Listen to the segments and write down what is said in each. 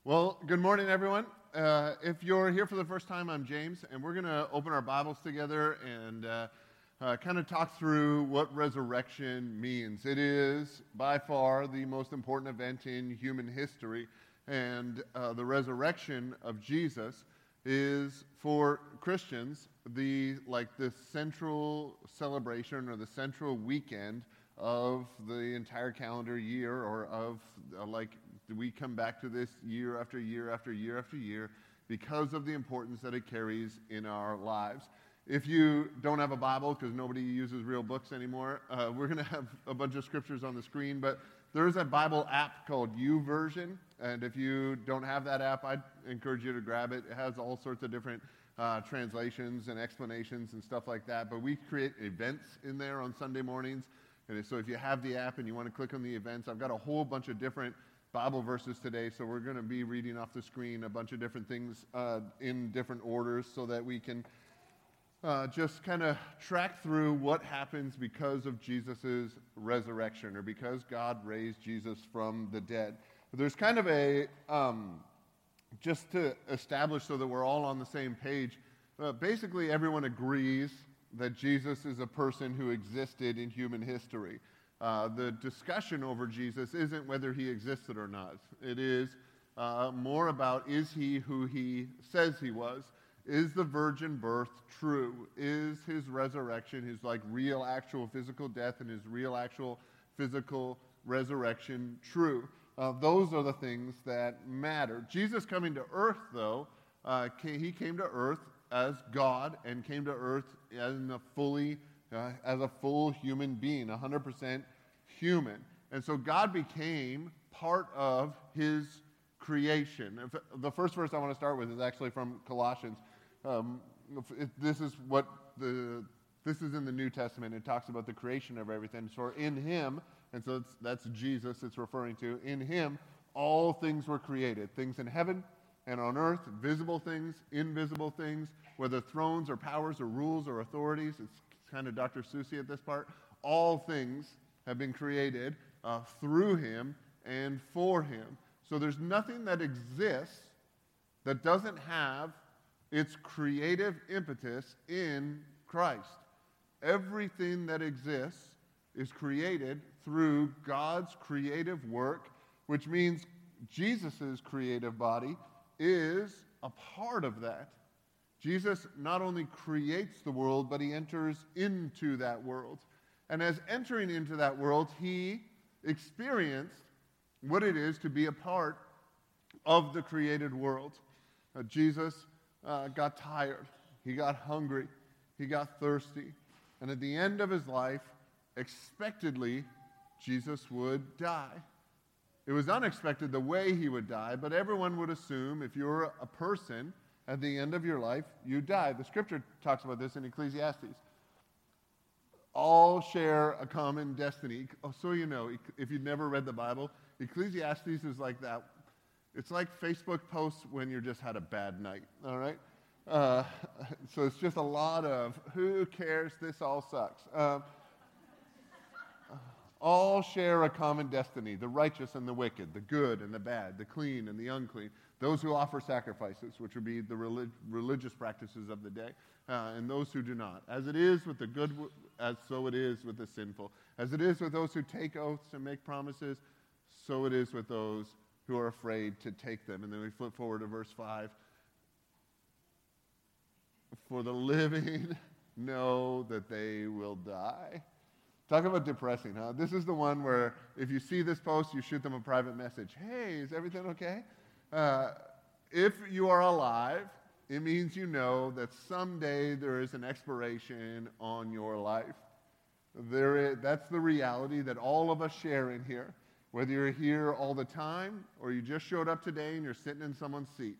Well, good morning, everyone. If you're here for the first time, I'm James, and we're going to open our Bibles together and kind of talk through what resurrection means. It is by far the most important event in human history, and the resurrection of Jesus is for Christians the central celebration or the central weekend of the entire calendar year, or of we come back to this year after year after year after year because of the importance that it carries in our lives. If you don't have a Bible, because nobody uses real books anymore, we're going to have a bunch of scriptures on the screen, but there is a Bible app called YouVersion, and if you don't have that app, I'd encourage you to grab it. It has all sorts of different translations and explanations and stuff like that, but we create events in there on Sunday mornings, and so if you have the app and you want to click on the events, I've got a whole bunch of different Bible verses today, so we're going to be reading off the screen a bunch of different things in different orders so that we can just kind of track through what happens because of Jesus' resurrection, or because God raised Jesus from the dead. There's kind of a, just to establish so that we're all on the same page, basically everyone agrees that Jesus is a person who existed in human history. The discussion over Jesus isn't whether he existed or not. It is more about, is he who he says he was? Is the virgin birth true? Is his resurrection, his real actual physical death and his real actual physical resurrection true? Those are the things that matter. Jesus coming to earth, though, he came to earth as God and came to earth as a full human being, 100% human. And so God became part of his creation. The first verse I want to start with is actually from Colossians. This is in the New Testament. It talks about the creation of everything. So in him, and so that's Jesus it's referring to, in him all things were created, things in heaven and on earth, visible things, invisible things, whether thrones or powers or rules or authorities. It's kind of Dr. Seussy at this part. All things have been created through him and for him. So there's nothing that exists that doesn't have its creative impetus in Christ. Everything that exists is created through God's creative work, which means Jesus' creative body is a part of that. Jesus not only creates the world, but he enters into that world. And as entering into that world, he experienced what it is to be a part of the created world. Jesus got tired. He got hungry. He got thirsty. And at the end of his life, expectedly, Jesus would die. It was unexpected the way he would die, but everyone would assume if you're a person, at the end of your life, you die. The scripture talks about this in Ecclesiastes. All share a common destiny. Oh, so you know, if you've never read the Bible, Ecclesiastes is like that. It's like Facebook posts when you just had a bad night, all right? So it's just a lot of, who cares, this all sucks. All share a common destiny, the righteous and the wicked, the good and the bad, the clean and the unclean, those who offer sacrifices, which would be the religious practices of the day, and those who do not. As it is with the good, as so it is with the sinful. As it is with those who take oaths and make promises, so it is with those who are afraid to take them. And then we flip forward to verse 5. For the living know that they will die. Talk about depressing, huh? This is the one where if you see this post, you shoot them a private message. Hey, is everything okay? If you are alive, it means you know that someday there is an expiration on your life. That's the reality that all of us share in here. Whether you're here all the time or you just showed up today and you're sitting in someone's seat.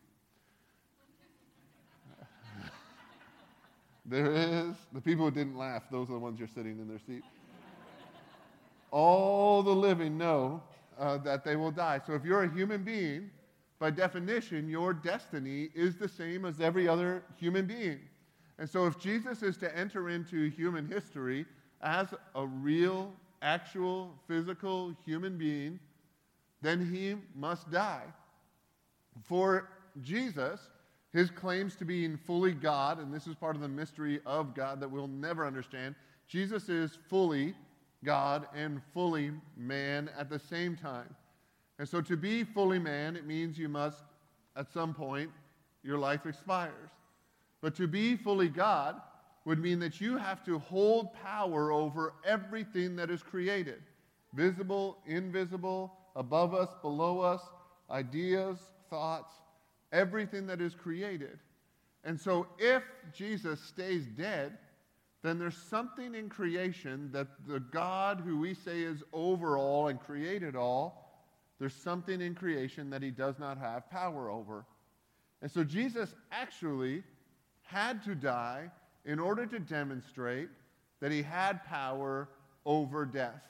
The people who didn't laugh, those are the ones you're sitting in their seat. All the living know that they will die. So if you're a human being, by definition, your destiny is the same as every other human being. And so if Jesus is to enter into human history as a real, actual, physical human being, then he must die. For Jesus, his claims to being fully God, and this is part of the mystery of God that we'll never understand, Jesus is fully God and fully man at the same time. And so to be fully man, it means you must, at some point, your life expires. But to be fully God would mean that you have to hold power over everything that is created, visible, invisible, above us, below us, ideas, thoughts, everything that is created. And so if Jesus stays dead, then there's something in creation that the God who we say is over all and created all, there's something in creation that he does not have power over. And so Jesus actually had to die in order to demonstrate that he had power over death.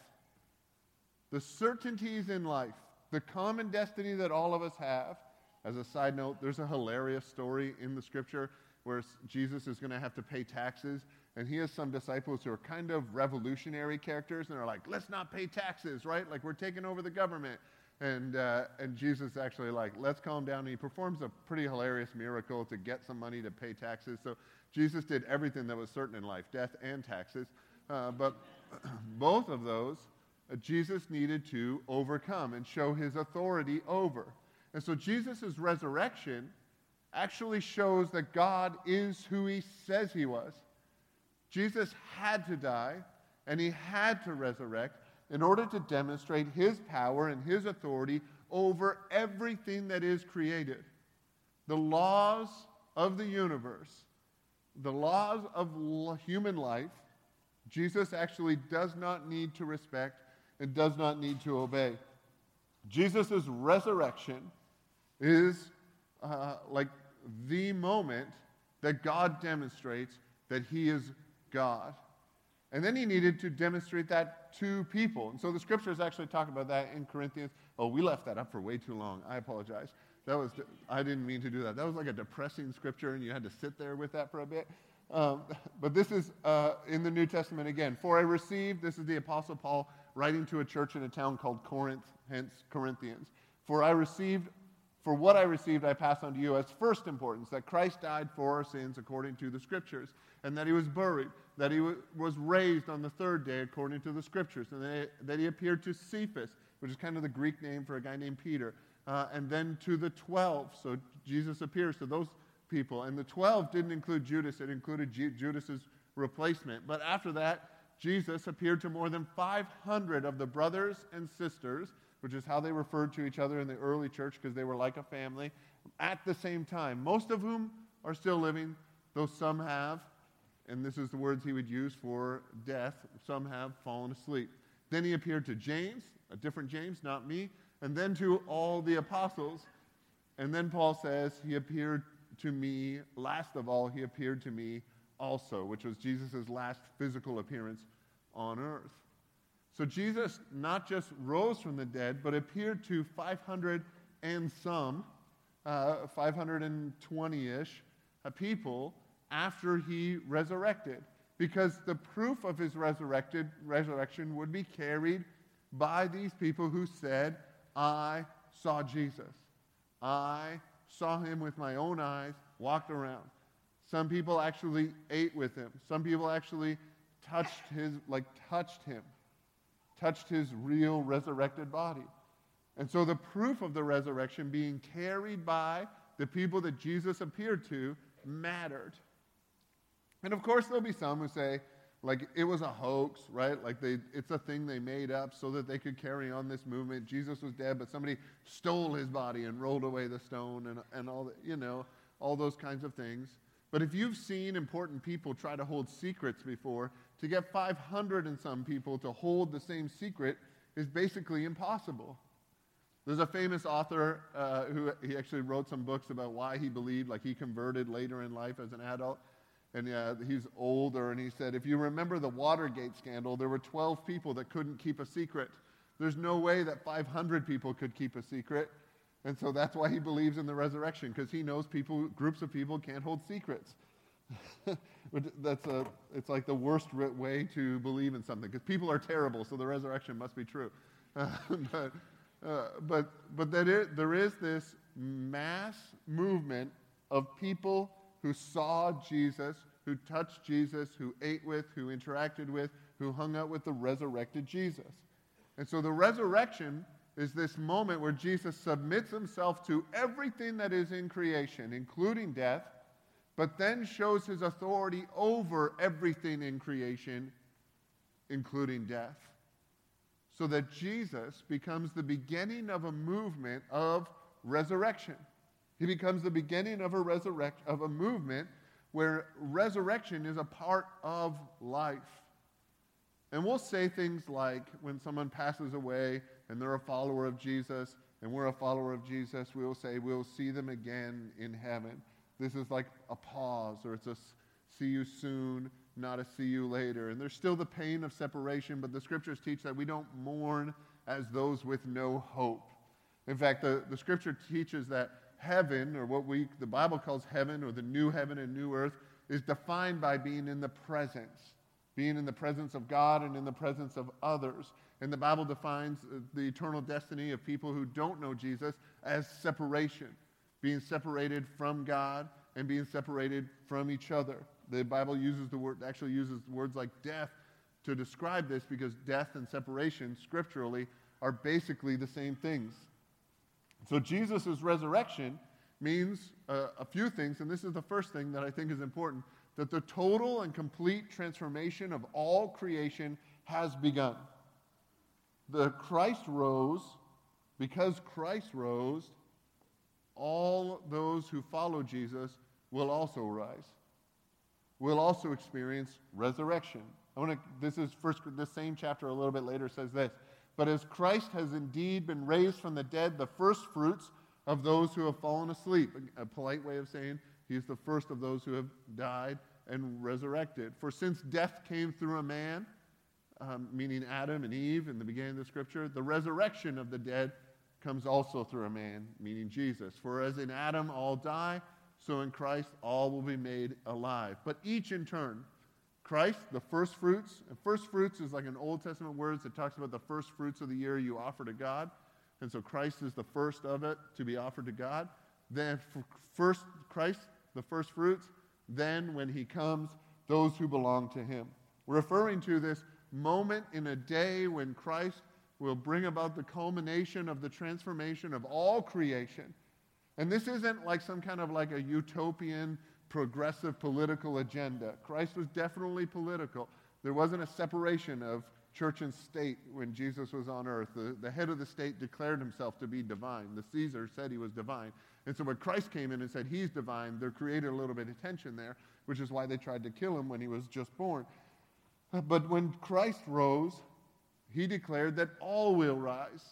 The certainties in life, the common destiny that all of us have. As a side note, there's a hilarious story in the scripture where Jesus is going to have to pay taxes, and he has some disciples who are kind of revolutionary characters, and they're like, let's not pay taxes, right? Like, we're taking over the government. And Jesus actually like, let's calm down. And he performs a pretty hilarious miracle to get some money to pay taxes. So Jesus did everything that was certain in life, death and taxes. But both of those, Jesus needed to overcome and show his authority over. And so Jesus' resurrection actually shows that God is who he says he was. Jesus had to die, and he had to resurrect in order to demonstrate his power and his authority over everything that is created. The laws of the universe, the laws of human life, Jesus actually does not need to respect and does not need to obey. Jesus' resurrection is like the moment that God demonstrates that he is God. And then he needed to demonstrate that to people. And so the scriptures actually talk about that in Corinthians. Oh, we left that up for way too long. I apologize. I didn't mean to do that. That was like a depressing scripture, and you had to sit there with that for a bit. But this is in the New Testament again. For I received, this is the Apostle Paul writing to a church in a town called Corinth, hence Corinthians. For what I received, I pass on to you as first importance, that Christ died for our sins according to the Scriptures, and that he was buried, that he was raised on the third day according to the Scriptures, and that he appeared to Cephas, which is kind of the Greek name for a guy named Peter, and then to the 12. So Jesus appears to those people. And the 12 didn't include Judas. It included Judas's replacement. But after that, Jesus appeared to more than 500 of the brothers and sisters, which is how they referred to each other in the early church because they were like a family, at the same time, most of whom are still living, though some have, and this is the words he would use for death, some have fallen asleep. Then he appeared to James, a different James, not me, and then to all the apostles. And then Paul says, he appeared to me, last of all, he appeared to me also, which was Jesus' last physical appearance on earth. So Jesus not just rose from the dead, but appeared to 500 and some, 520-ish people after he resurrected. Because the proof of his resurrection would be carried by these people who said, I saw Jesus. I saw him with my own eyes, walked around. Some people actually ate with him. Some people actually touched his real resurrected body. And so the proof of the resurrection being carried by the people that Jesus appeared to mattered. And of course there'll be some who say, like, it was a hoax, right? Like, it's a thing they made up so that they could carry on this movement. Jesus was dead, but somebody stole his body and rolled away the stone and all the, all those kinds of things. But if you've seen important people try to hold secrets before, to get 500 and some people to hold the same secret is basically impossible. There's a famous author who he actually wrote some books about why he believed, like he converted later in life as an adult. And he's older, and he said, if you remember the Watergate scandal, there were 12 people that couldn't keep a secret. There's no way that 500 people could keep a secret. And so that's why he believes in the resurrection, because he knows groups of people can't hold secrets. It's like the worst way to believe in something, because people are terrible, so the resurrection must be true. but there is this mass movement of people who saw Jesus, who touched Jesus, who ate with, who interacted with, who hung out with the resurrected Jesus. And so the resurrection is this moment where Jesus submits himself to everything that is in creation, including death, but then shows his authority over everything in creation, including death. So that Jesus becomes the beginning of a movement of resurrection. He becomes the beginning of a movement where resurrection is a part of life. And we'll say things like, when someone passes away and they're a follower of Jesus, and we're a follower of Jesus, we will say we'll see them again in heaven. This is like a pause, or it's a see you soon, not a see you later. And there's still the pain of separation, but the scriptures teach that we don't mourn as those with no hope. In fact, the scripture teaches that heaven, or what the Bible calls heaven, or the new heaven and new earth, is defined by being in the presence. Being in the presence of God and in the presence of others. And the Bible defines the eternal destiny of people who don't know Jesus as separation. Being separated from God and being separated from each other. The Bible uses words like death to describe this, because death and separation scripturally are basically the same things. So Jesus' resurrection means a few things, and this is the first thing that I think is important, that the total and complete transformation of all creation has begun. Because Christ rose, all those who follow Jesus will also rise. Will also experience resurrection. This same chapter a little bit later says this. But as Christ has indeed been raised from the dead, the first fruits of those who have fallen asleep. A polite way of saying he's the first of those who have died and resurrected. For since death came through a man, meaning Adam and Eve in the beginning of the scripture, the resurrection of the dead comes also through a man, meaning Jesus. For as in Adam all die, so in Christ all will be made alive. But each in turn. Christ, the first fruits. And first fruits is like an Old Testament word that talks about the first fruits of the year you offer to God. And so Christ is the first of it to be offered to God. Then first Christ, the first fruits. Then when he comes, those who belong to him. Referring to this moment in a day when Christ will bring about the culmination of the transformation of all creation. And this isn't like some kind of like a utopian, progressive political agenda. Christ was definitely political. There wasn't a separation of church and state when Jesus was on earth. The head of the state declared himself to be divine. The Caesar said he was divine. And so when Christ came in and said he's divine, there created a little bit of tension there, which is why they tried to kill him when he was just born. But when Christ rose, he declared that all will rise.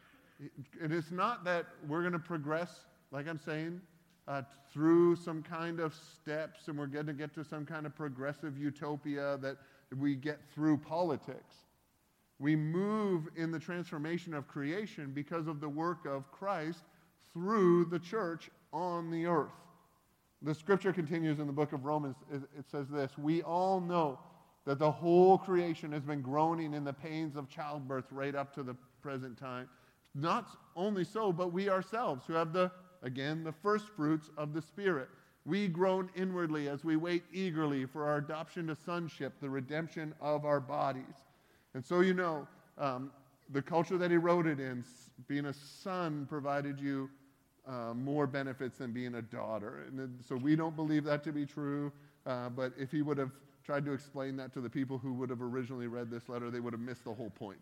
And it's not that we're going to progress, like I'm saying, through some kind of steps, and we're going to get to some kind of progressive utopia that we get through politics. We move in the transformation of creation because of the work of Christ through the church on the earth. The scripture continues in the book of Romans. It says this: we all know that the whole creation has been groaning in the pains of childbirth right up to the present time. Not only so, but we ourselves who have the first fruits of the Spirit. We groan inwardly as we wait eagerly for our adoption to sonship, the redemption of our bodies. And so the culture that he wrote it in, being a son provided you more benefits than being a daughter. And so we don't believe that to be true, but if he would have tried to explain that to the people who would have originally read this letter, they would have missed the whole point.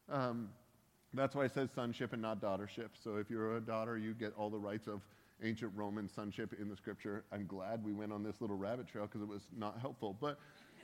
That's why it says sonship and not daughtership. So if you're a daughter, you get all the rights of ancient Roman sonship in the scripture. I'm glad we went on this little rabbit trail because it was not helpful. But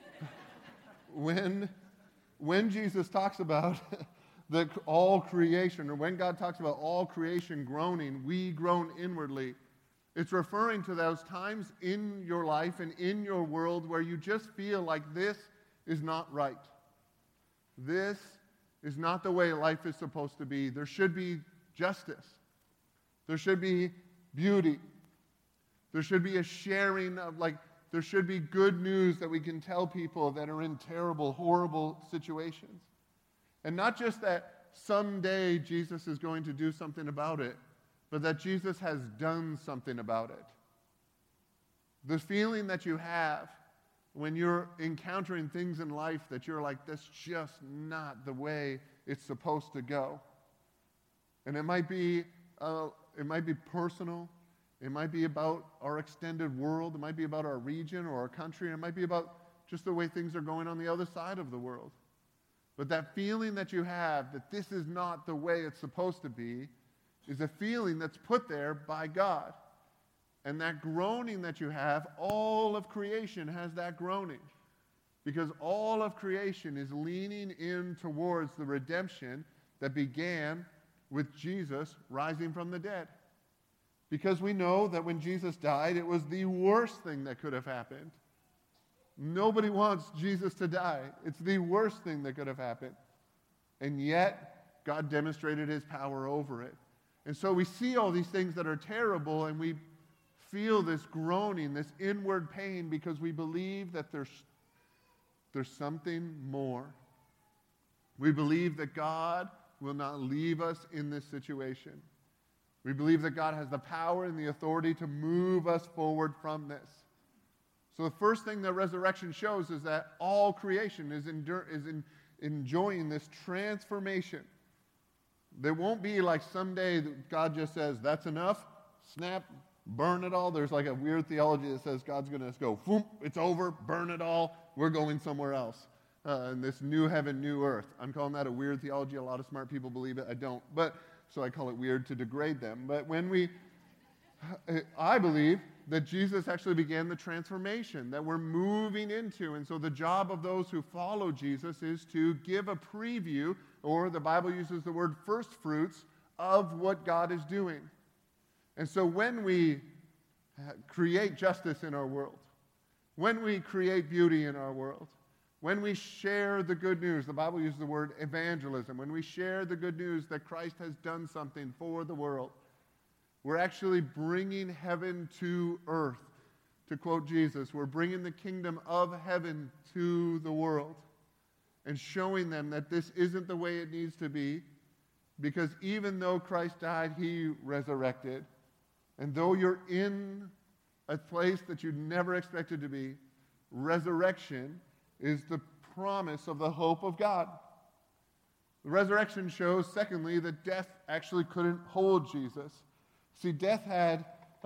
when Jesus talks about all creation, or when God talks about all creation groaning, we groan inwardly, it's referring to those times in your life and in your world where you just feel like this is not right. This is not the way life is supposed to be. There should be justice. There should be beauty. There should be a sharing of, there should be good news that we can tell people that are in terrible, horrible situations. And not just that someday Jesus is going to do something about it, but that Jesus has done something about it. The feeling that you have when you're encountering things in life that you're like, that's just not the way it's supposed to go. And it might be personal. It might be about our extended world. It might be about our region or our country. It might be about just the way things are going on the other side of the world. But that feeling that you have that this is not the way it's supposed to be is a feeling that's put there by God. And that groaning that you have, all of creation has that groaning. Because all of creation is leaning in towards the redemption that began with Jesus rising from the dead. Because we know that when Jesus died, it was the worst thing that could have happened. Nobody wants Jesus to die. It's the worst thing that could have happened. And yet, God demonstrated his power over it. And so we see all these things that are terrible, and we feel this groaning, this inward pain, because we believe that there's something more. We believe that God will not leave us in this situation. We believe that God has the power and the authority to move us forward from this. So the first thing that resurrection shows is that all creation is enjoying this transformation. There won't be like someday that God just says, that's enough, snap, burn it all. There's like a weird theology that says God's going to go, boom, it's over, burn it all, we're going somewhere else. In this new heaven, new earth. I'm calling that a weird theology. A lot of smart people believe it. I don't. So I call it weird to degrade them. But I believe that Jesus actually began the transformation that we're moving into. And so the job of those who follow Jesus is to give a preview, or the Bible uses the word first fruits, of what God is doing. And so when we create justice in our world, when we create beauty in our world, when we share the good news, the Bible uses the word evangelism, when we share the good news that Christ has done something for the world, we're actually bringing heaven to earth. To quote Jesus, we're bringing the kingdom of heaven to the world and showing them that this isn't the way it needs to be, because even though Christ died, he resurrected. And though you're in a place that you never expected to be, resurrection is the promise of the hope of God. The resurrection shows, secondly, that death actually couldn't hold Jesus. See, death had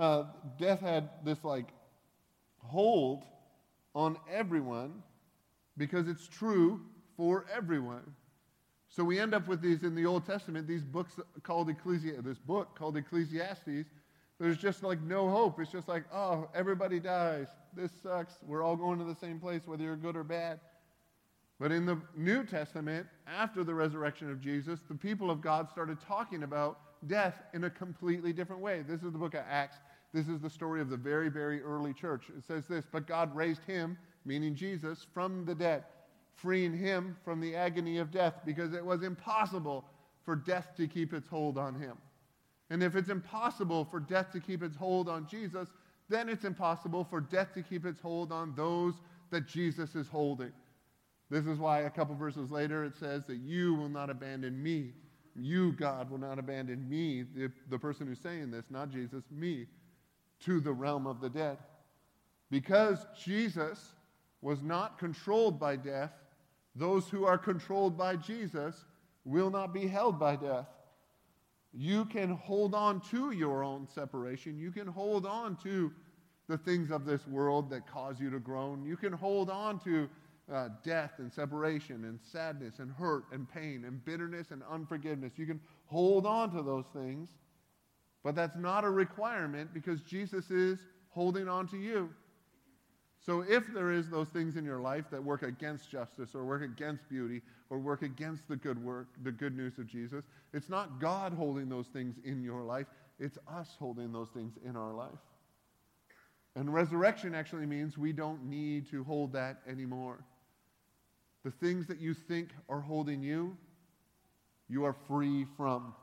this like hold on everyone because it's true for everyone. So we end up with these in the Old Testament, these books called this book called Ecclesiastes. There's just like no hope. It's just like, oh, everybody dies. This sucks. We're all going to the same place, whether you're good or bad. But in the New Testament, after the resurrection of Jesus, the people of God started talking about death in a completely different way. This is the book of Acts. This is the story of the very, very early church. It says this, but God raised him, meaning Jesus, from the dead, freeing him from the agony of death, because it was impossible for death to keep its hold on him. And if it's impossible for death to keep its hold on Jesus, then it's impossible for death to keep its hold on those that Jesus is holding. This is why a couple verses later it says that you will not abandon me. You, God, will not abandon me, the person who's saying this, not Jesus, me, to the realm of the dead. Because Jesus was not controlled by death, those who are controlled by Jesus will not be held by death. You can hold on to your own separation. You can hold on to the things of this world that cause you to groan. You can hold on to death and separation and sadness and hurt and pain and bitterness and unforgiveness. You can hold on to those things, but that's not a requirement because Jesus is holding on to you. So if there is those things in your life that work against justice or work against beauty or work against the good work, the good news of Jesus, it's not God holding those things in your life. It's us holding those things in our life. And resurrection actually means we don't need to hold that anymore. The things that you think are holding you, you are free from.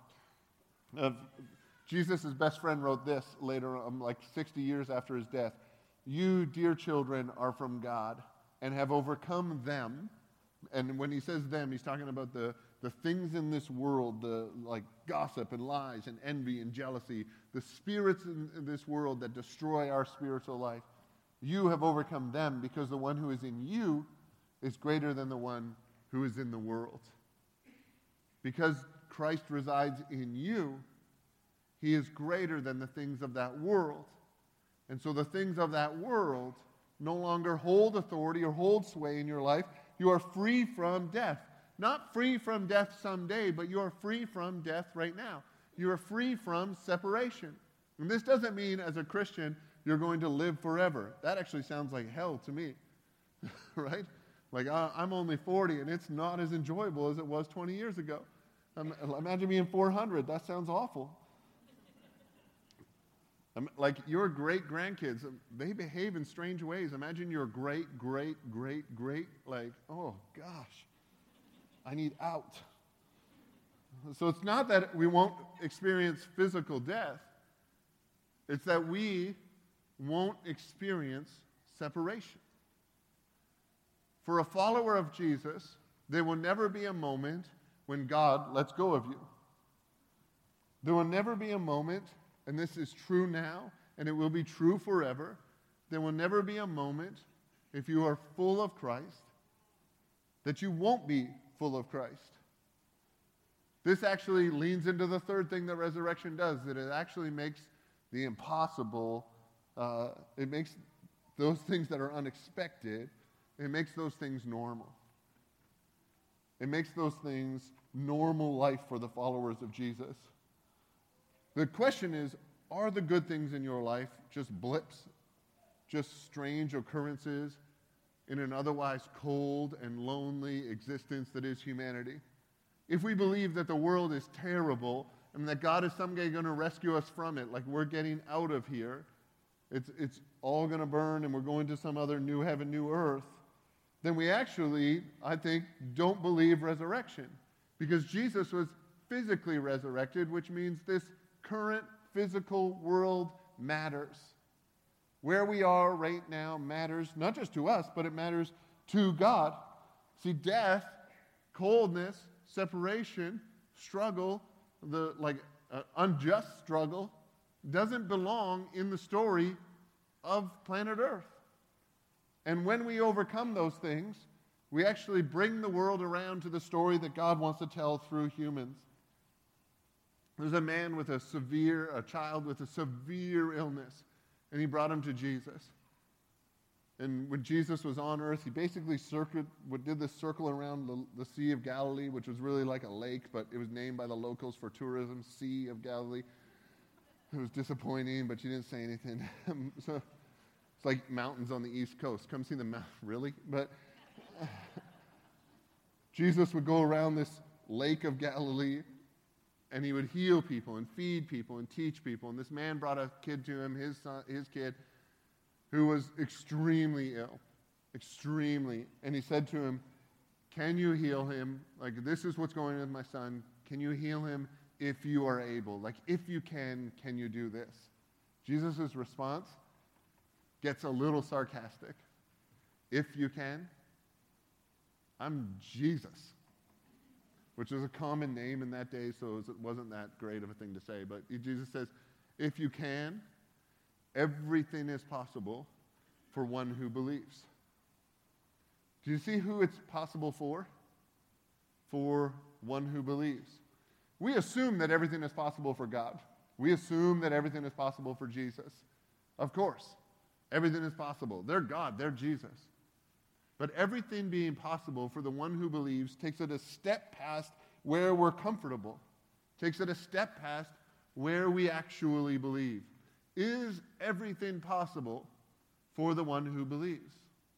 Jesus' best friend wrote this later, like 60 years after his death. You, dear children, are from God and have overcome them. And when he says them, he's talking about the things in this world, the like gossip and lies and envy and jealousy, the spirits in this world that destroy our spiritual life, you have overcome them because the one who is in you is greater than the one who is in the world. Because Christ resides in you, he is greater than the things of that world. And so the things of that world no longer hold authority or hold sway in your life. You are free from death. Not free from death someday, but you are free from death right now. You are free from separation. And this doesn't mean as a Christian you're going to live forever. That actually sounds like hell to me, right? Like I'm only 40 and it's not as enjoyable as it was 20 years ago. Imagine being 400. That sounds awful. Like your great-grandkids, they behave in strange ways. Imagine your great, like, oh gosh, I need out. So it's not that we won't experience physical death. It's that we won't experience separation. For a follower of Jesus, there will never be a moment when God lets go of you. There will never be a moment, and this is true now, and it will be true forever, there will never be a moment, if you are full of Christ, that you won't be full of Christ. This actually leans into the third thing that resurrection does, that it actually makes the impossible, it makes those things that are unexpected, it makes those things normal. It makes those things normal life for the followers of Jesus. The question is, are the good things in your life just blips, just strange occurrences in an otherwise cold and lonely existence that is humanity? If we believe that the world is terrible and that God is someday going to rescue us from it, like we're getting out of here, it's all going to burn and we're going to some other new heaven, new earth, then we actually, I think, don't believe resurrection. Because Jesus was physically resurrected, which means this current physical world matters. Where we are right now matters not just to us, but it matters to God. See, death, coldness, separation, struggle, the unjust struggle, doesn't belong in the story of planet Earth. And when we overcome those things, we actually bring the world around to the story that God wants to tell through humans. There's a man with a child with a severe illness, and he brought him to Jesus. And when Jesus was on earth, he basically did this circle around the Sea of Galilee, which was really like a lake, but it was named by the locals for tourism, Sea of Galilee. It was disappointing, but you didn't say anything. So it's like mountains on the East Coast. Come see the mountain, really? But Jesus would go around this lake of Galilee, and he would heal people and feed people and teach people. And this man brought a kid to him, his kid, who was extremely ill, extremely. And he said to him, "Can you heal him? Like, this is what's going on with my son. Can you heal him if you are able? Like, if you can you do this?" Jesus' response gets a little sarcastic. "If you can? I'm Jesus," which is a common name in that day, so it wasn't that great of a thing to say. But Jesus says, if you can, everything is possible for one who believes. Do you see who it's possible for? For one who believes. We assume that everything is possible for God. We assume that everything is possible for Jesus. Of course, everything is possible. They're God, they're Jesus. But everything being possible for the one who believes takes it a step past where we're comfortable, takes it a step past where we actually believe. Is everything possible for the one who believes?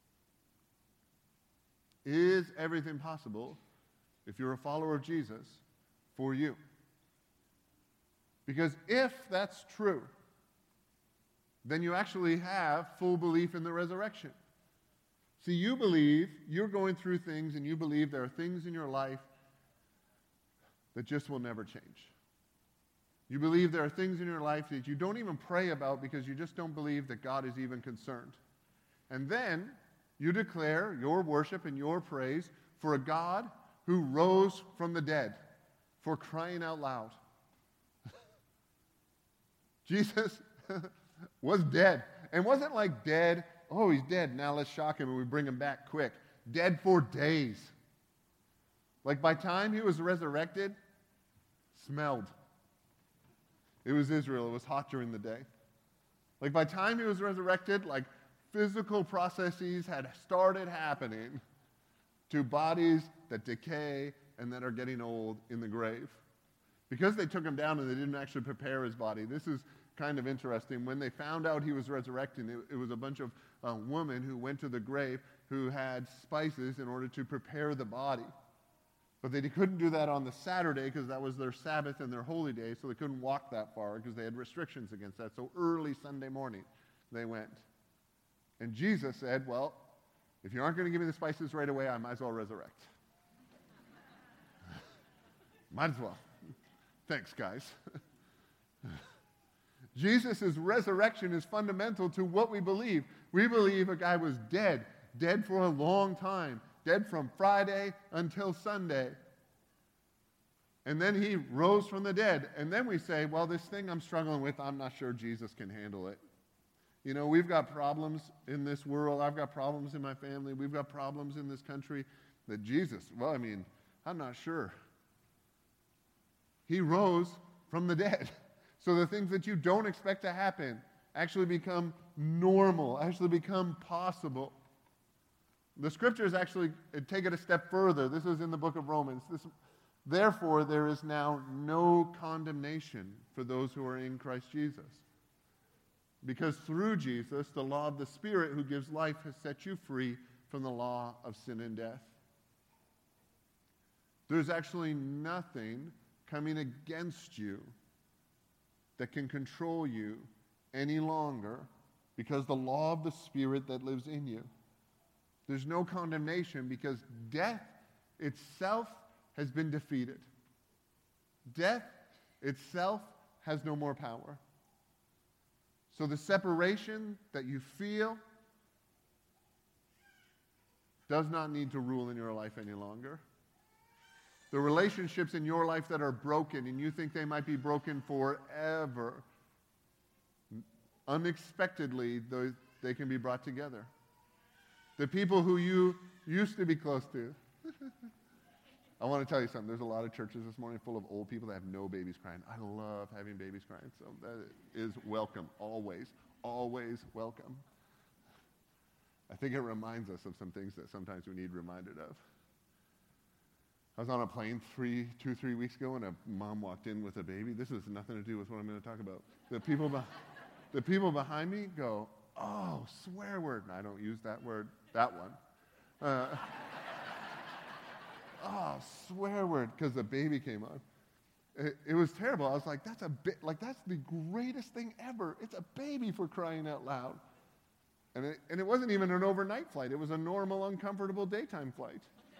Is everything possible, if you're a follower of Jesus, for you? Because if that's true, then you actually have full belief in the resurrection. See, you believe, you're going through things, and you believe there are things in your life that just will never change. You believe there are things in your life that you don't even pray about because you just don't believe that God is even concerned. And then you declare your worship and your praise for a God who rose from the dead, for crying out loud. Jesus was dead. And wasn't like dead, oh, he's dead, now let's shock him and we bring him back quick. Dead for days. Like by time he was resurrected, smelled. It was Israel. It was hot during the day. Like by time he was resurrected, like physical processes had started happening to bodies that decay and that are getting old in the grave. Because they took him down and they didn't actually prepare his body. This is kind of interesting. When they found out he was resurrecting, it was a bunch of women who went to the grave who had spices in order to prepare the body. But they couldn't do that on the Saturday because that was their Sabbath and their holy day, so they couldn't walk that far because they had restrictions against that. So early Sunday morning, they went. And Jesus said, well, if you aren't going to give me the spices right away, I might as well resurrect. Might as well. Thanks, guys. Jesus' resurrection is fundamental to what we believe. We believe a guy was dead for a long time, dead from Friday until Sunday. And then he rose from the dead. And then we say, well, this thing I'm struggling with, I'm not sure Jesus can handle it. You know, we've got problems in this world. I've got problems in my family. We've got problems in this country. That Jesus, well, I mean, I'm not sure. He rose from the dead. So the things that you don't expect to happen actually become normal, actually become possible. The scriptures actually take it a step further. This is in the book of Romans. Therefore, there is now no condemnation for those who are in Christ Jesus. Because through Jesus, the law of the Spirit who gives life has set you free from the law of sin and death. There's actually nothing coming against you that can control you any longer because the law of the Spirit that lives in you. There's no condemnation because death itself has been defeated. Death itself has no more power. So the separation that you feel does not need to rule in your life any longer. The relationships in your life that are broken and you think they might be broken forever, unexpectedly, they can be brought together. The people who you used to be close to. I want to tell you something. There's a lot of churches this morning full of old people that have no babies crying. I love having babies crying, so that is welcome, always, always welcome. I think it reminds us of some things that sometimes we need reminded of. I was on a plane 3 weeks ago, and a mom walked in with a baby. This has nothing to do with what I'm going to talk about. The people behind me go, oh, swear word. And I don't use that word, that one. Oh, swear word, because the baby came on. It was terrible. I was like, that's the greatest thing ever. It's a baby, for crying out loud. And it wasn't even an overnight flight. It was a normal, uncomfortable daytime flight.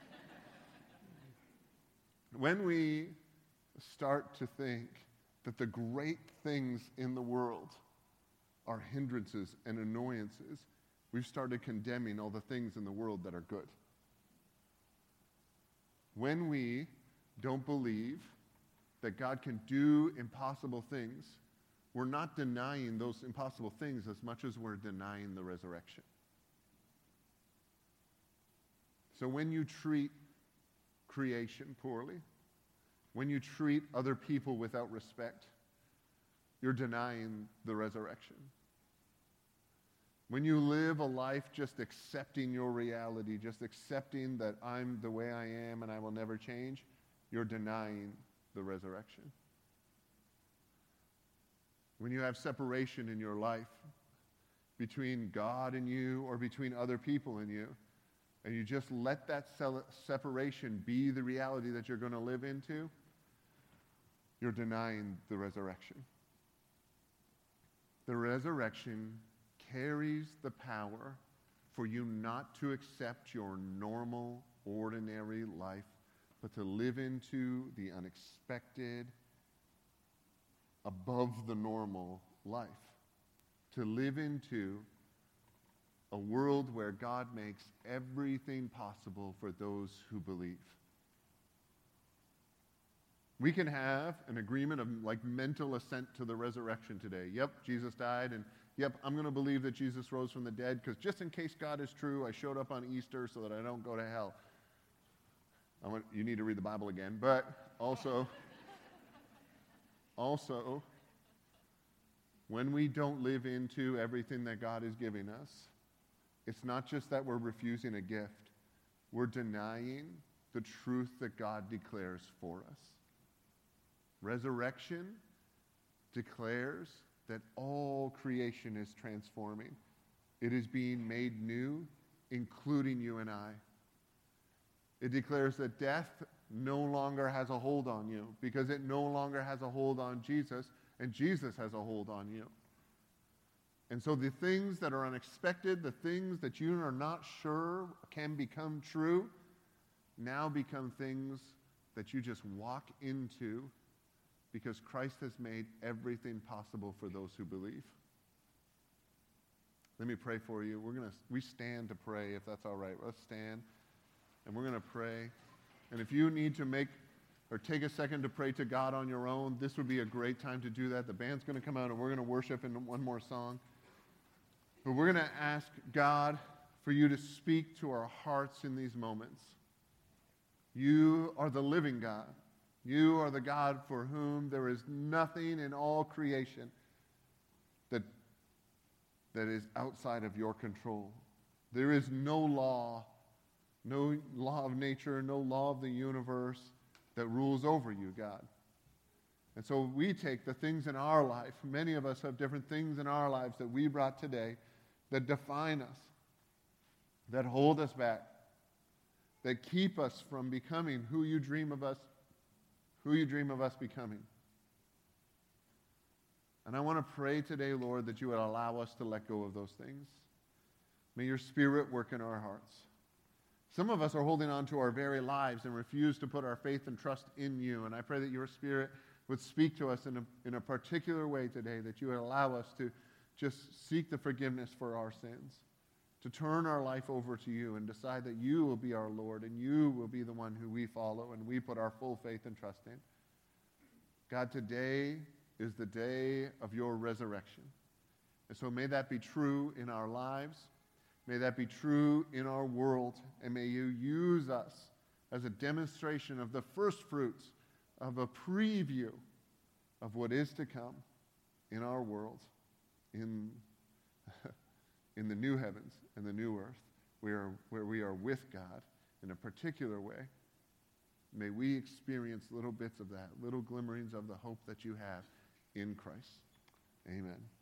When we start to think that the great things in the world are hindrances and annoyances, we've started condemning all the things in the world that are good. When we don't believe that God can do impossible things, we're not denying those impossible things as much as we're denying the resurrection. So when you treat creation poorly, when you treat other people without respect, you're denying the resurrection. When you live a life just accepting your reality, just accepting that I'm the way I am and I will never change, you're denying the resurrection. When you have separation in your life between God and you or between other people and you, and you just let that separation be the reality that you're going to live into, you're denying the resurrection. The resurrection carries the power for you not to accept your normal, ordinary life, but to live into the unexpected, above the normal life. To live into a world where God makes everything possible for those who believe. We can have an agreement of like mental assent to the resurrection today. Yep, Jesus died, and yep, I'm going to believe that Jesus rose from the dead because just in case God is true, I showed up on Easter so that I don't go to hell. You need to read the Bible again, but also, when we don't live into everything that God is giving us, it's not just that we're refusing a gift, we're denying the truth that God declares for us. Resurrection declares that all creation is transforming. It is being made new, including you and I. It declares that death no longer has a hold on you because it no longer has a hold on Jesus, and Jesus has a hold on you. And so the things that are unexpected, the things that you are not sure can become true, now become things that you just walk into because Christ has made everything possible for those who believe. Let me pray for you. We stand to pray, if that's all right. Let's stand, and we're going to pray. And if you need to take a second to pray to God on your own, this would be a great time to do that. The band's going to come out, and we're going to worship in one more song. But we're going to ask God for you to speak to our hearts in these moments. You are the living God. You are the God for whom there is nothing in all creation that is outside of your control. There is no law of nature, no law of the universe that rules over you, God. And so we take the things in our life. Many of us have different things in our lives that we brought today that define us, that hold us back, that keep us from becoming who you dream of us becoming. And I want to pray today, Lord, that you would allow us to let go of those things. May your Spirit work in our hearts. Some of us are holding on to our very lives and refuse to put our faith and trust in you. And I pray that your Spirit would speak to us in a particular way today, that you would allow us to just seek the forgiveness for our sins, to turn our life over to you and decide that you will be our Lord and you will be the one who we follow and we put our full faith and trust in. God, today is the day of your resurrection. And so may that be true in our lives. May that be true in our world. And may you use us as a demonstration of the first fruits of a preview of what is to come in our world, in the new heavens and the new earth, where we are with God in a particular way. May we experience little bits of that, little glimmerings of the hope that you have in Christ. Amen.